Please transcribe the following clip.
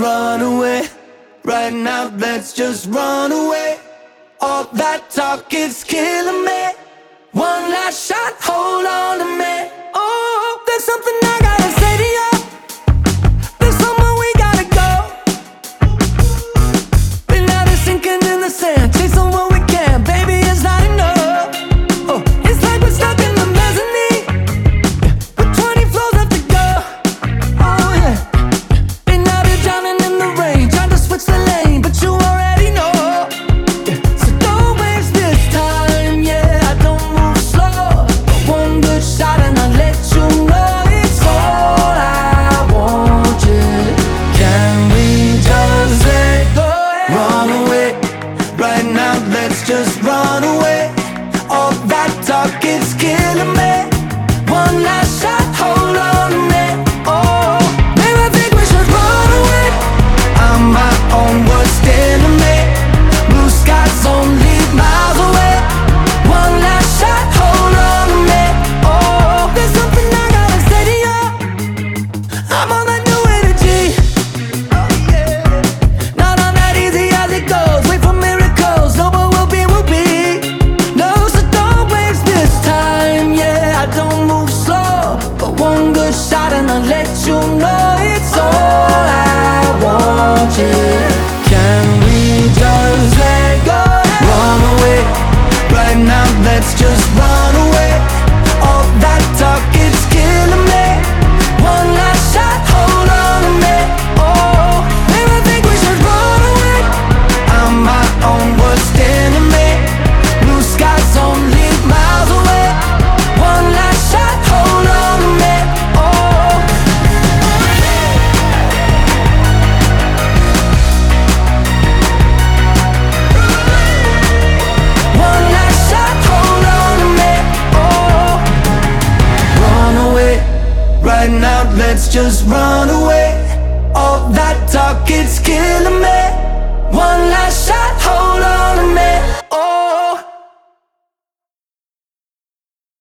run away. Right now, let's just run away. All that talk is killing me. One last shot, hold on to me. Oh, there's something I gotta say to you. There's somewhere we gotta go. We're not sinking in the sand, chasing what we can. Baby, it's not enough. Oh, it's like we're stuck in the mezzanine with 20 floors left to go. Oh yeah. And now they're drowning in the rain, trying to switch the lane, but you already know. Yeah. So don't waste this time, yeah. I don't move slow. One good shot and I'll let you know it's all I want, yeah. Can we just let go? Run away. Right now, let's just run away. All that talk is killing me. One last shot, hold on to me. Oh, maybe I think we should run away. I'm my own worst enemy. Blue skies only miles away. One last shot, hold on to me. Oh, there's something I gotta say to you. I'm on that new energy. Oh yeah. Not on that easy as it goes. Wait for miracles. No, but we'll be. No, so don't waste this time. Yeah, I don't move slow, but one good shot and I'll let you know it's all I want, yeah. Can we just let go? Run away. Right now, let's just run away. All that talk is killing me. One last shot, hold on to me. Oh, maybe I think we should run away. I'm my own worst enemy. Blue skies only miles away. One last shot, hold on to me. Oh, one last shot, hold on to me. Oh, run away. Right now, let's just run away. All that talk, it's killing me.